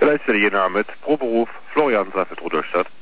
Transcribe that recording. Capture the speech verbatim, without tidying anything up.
Gleichzeitig Ihr Name mit Pro Beruf Florian Seifert Rudolstadt.